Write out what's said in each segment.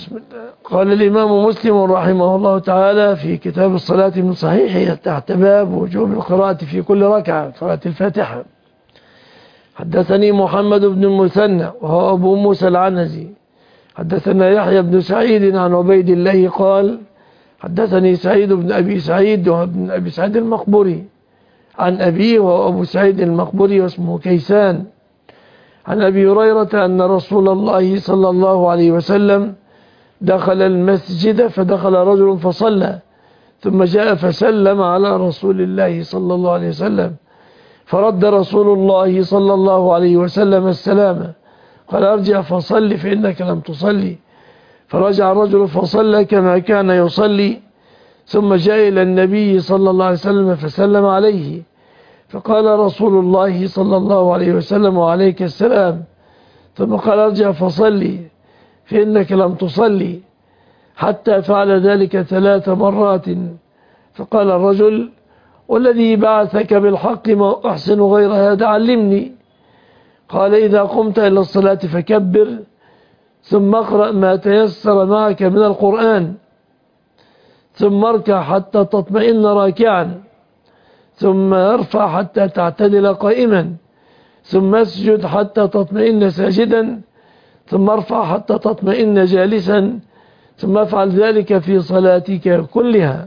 بسم الله. قال الإمام مسلم رحمه الله تعالى في كتاب الصلاة من صحيحه تحت باب وجوب القراءة في كل ركعة قراءة الفاتحة. حدثني محمد بن المثنى وهو أبو موسى العنزي حدثنا يحيى بن سعيد عن عبيد الله قال حدثني سعيد بن أبي سعيد وابن أبي سعيد المقبري عن أبيه وهو أبو سعيد المقبري واسمه كيسان عن أبي هريرة أن رسول الله صلى الله عليه وسلم دخل المسجد فدخل رجل فصلى ثم جاء فسلم على رسول الله صلى الله عليه وسلم فرد رسول الله صلى الله عليه وسلم السلام قال ارجع فصلي فإنك لم تصلي فرجع الرجل فصلى كما كان يصلي ثم جاء إلى النبي صلى الله عليه وسلم فسلم عليه فقال رسول الله صلى الله عليه وسلم وعليك السلام ثم قال ارجع فصلي فإنك لم تصلي حتى فعل ذلك 3 مرات فقال الرجل والذي بعثك بالحق ما أحسن غير هذا علمني قال إذا قمت إلى الصلاة فكبر ثم اقرأ ما تيسر معك من القرآن ثم اركع حتى تطمئن راكعا ثم ارفع حتى تعتدل قائما ثم اسجد حتى تطمئن ساجدا ثم ارفع حتى تطمئن جالسا ثم افعل ذلك في صلاتك كلها.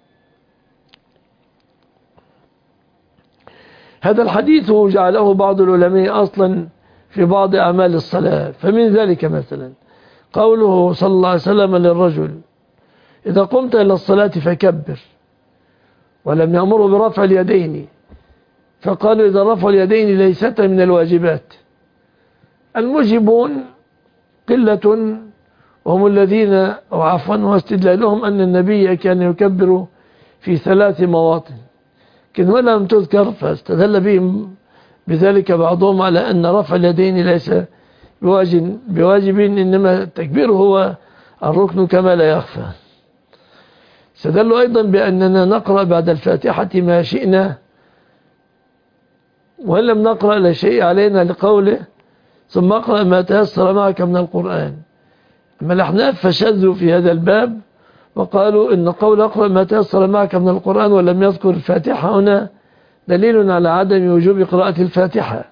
هذا الحديث جعله بعض العلماء أصلا في بعض أعمال الصلاة فمن ذلك مثلا قوله صلى الله عليه وسلم للرجل إذا قمت إلى الصلاة فكبر ولم يأمره برفع اليدين فقالوا إذا رفع اليدين ليست من الواجبات. المجيبون قلة وهم الذين أو عفوا واستدلالهم أن النبي كان يكبر في 3 مواطن لكن ولم تذكر فاستدل بهم بذلك بعضهم على أن رفع اليدين ليس بواجب إنما التكبير هو الركن كما لا يخفى. استدلوا أيضا بأننا نقرأ بعد الفاتحة ما شئنا وإن لم نقرأ لا شيء علينا لقوله ثم اقرأ ما تيسر معك من القرآن. أما الأحناف فشذوا في هذا الباب وقالوا إن قول اقرأ ما تيسر معك من القرآن ولم يذكر الفاتحة هنا دليل على عدم وجوب قراءة الفاتحة.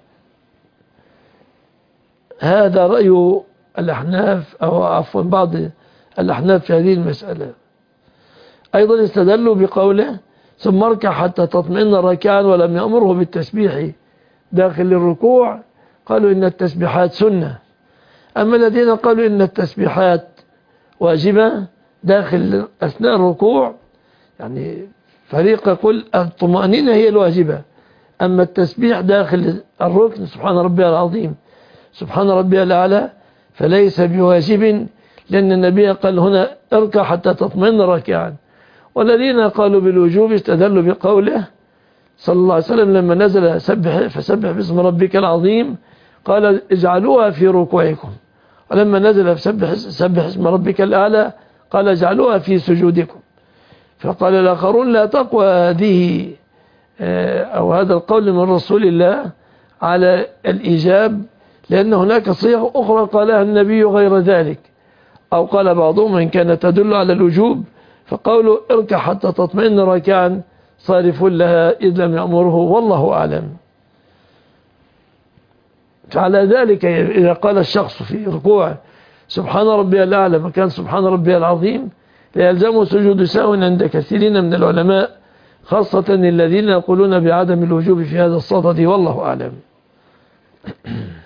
هذا رأي الأحناف أو عفوا بعض الأحناف في هذه المسألة. أيضا استدلوا بقوله ثم اركع حتى تطمئن راكعا ولم يأمره بالتسبيح داخل الركوع قالوا إن التسبيحات سنة. أما الذين قالوا إن التسبيحات واجبة داخل أثناء الركوع يعني فريق يقول الطمأنينة هي الواجبة أما التسبيح داخل الركن سبحان ربي العظيم سبحان ربي الأعلى فليس بواجب لأن النبي قال هنا اركع حتى تطمئن راكعا. والذين قالوا بالوجوب استدلوا بقوله صلى الله عليه وسلم لما نزل فسبح باسم ربك العظيم قال اجعلوها في ركوعكم ولما نزل فسبح اسم ربك الأعلى قال اجعلوها في سجودكم. فقال الآخرون لا تقوى هذه أو هذا القول من رسول الله على الإيجاب لأن هناك صيغ أخرى قالها النبي غير ذلك أو قال بعضهم إن كانت تدل على الوجوب فقولوا اركع حتى تطمئن راكعا صارف لها إذ لم يأمره والله أعلم. فعلى ذلك إذا قال الشخص في ركوع سبحان ربي الأعلى مكان سبحان ربي العظيم ليلزمه سجود سهو عند كثيرين من العلماء خاصة الذين يقولون بعدم الوجوب في هذا الصدد والله أعلم.